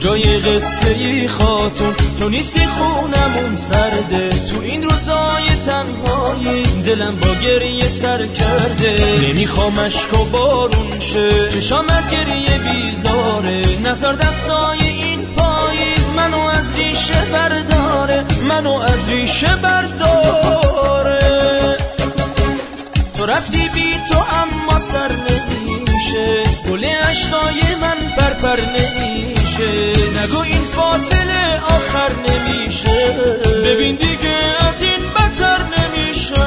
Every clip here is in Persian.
کجای قصه ای خاتون؟ تو نیستی خونمون سرده، تو این روزای تنهایی دلم با گریه سر کرده. نمیخوام اشک و بارون شه، چشام از گریه بیزاره. نزار دستای این پاییز منو از ریشه برداره، منو از ریشه برداره. تو رفتی بی تو اما سر نمیشه، گل عشقای من پرپر نمیشه. نگو این فاصله آخر نمیشه، ببین دیگه از این بدتر نمیشه.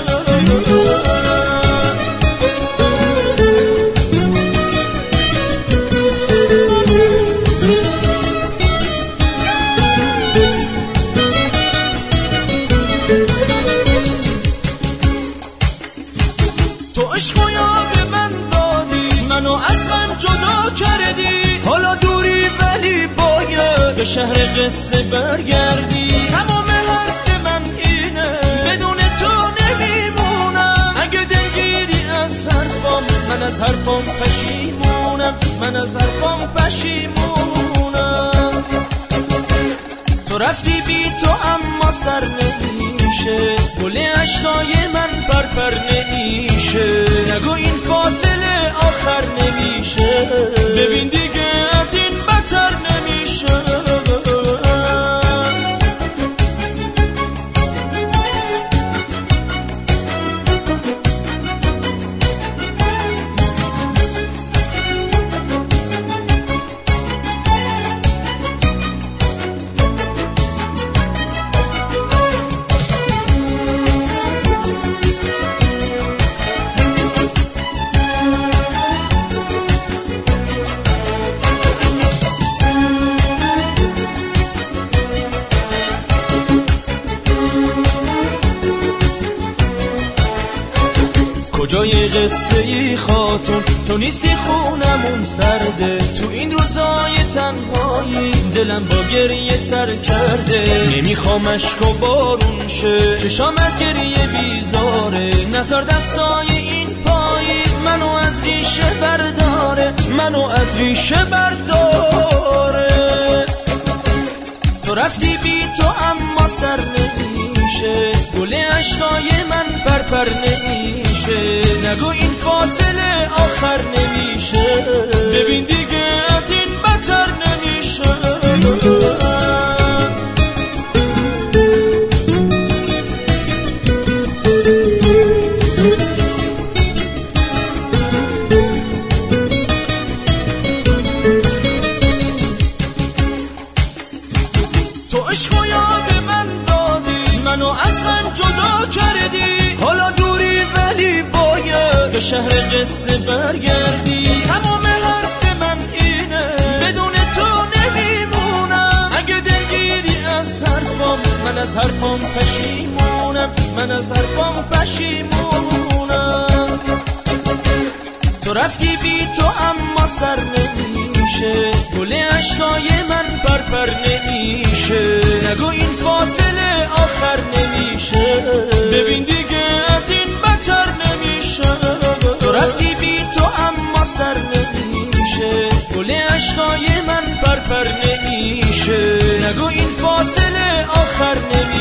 تو عشق و یاد من دادی، منو از من جدا کردی. حالا دوری ولی باید به شهر قصه برگردی. تمام حرف من اینه، بدون تو نمیمونم. اگه دلگیری از حرفام، من از حرفام پشیمونم، من از حرفام پشیمونم. تو رفتی بی تو اما سر نمیشه، گل عشقای من پرپر نمیشه. نگو این فاصله آخر نمیشه، ببین دیگه از این بدتر نمیشه. کجای قصه ای خاتون؟ تو نیستی خونمون سرده، تو این روزای تنهایی دلم با گریه سر کرده. نمیخوام اشک و بارون شه، چشام از گریه بیزاره. نزار دستای این پاییز منو از ریشه برداره، منو از ریشه برداره. تو رفتی بی تو اما سر نمیشه، گل عشقای من پرپر نمیشه. نگو این فاصله آخر نمیشه، ببین دیگه از این بدتر نمیشه. تو عشق و یاد من دادی، منو از من جدا کردی. حالا دوری ولی باید به شهر قصه برگردی. تمام حرف من اینه، بدون تو نمیمونم. اگه دلگیری از حرفام، من از حرفام پشیمونم، من از حرفام پشیمونم. تو رفتی بی تو اما سر نمیشه، گل عشقای من پرپر نمیشه. نگو این فاصله آخر نمیشه، ببین دیگه از این بدتر نمیشه. تو رفتی بی تو اما سر نمیشه، گل عشقای من پرپر نمیشه. نگو این فاصله آخر نمیشه.